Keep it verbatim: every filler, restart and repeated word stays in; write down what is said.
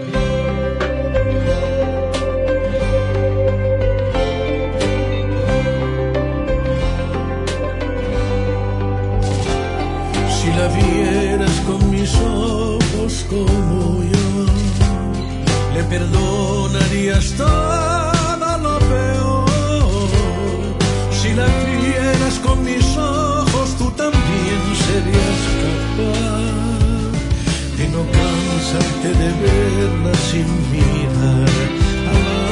Si la vieras con mis ojos como yo, le perdonarías todo lo peor. Si la vieras con mis ojos, tú también serías capaz de no cansarte de verla sin mirar a la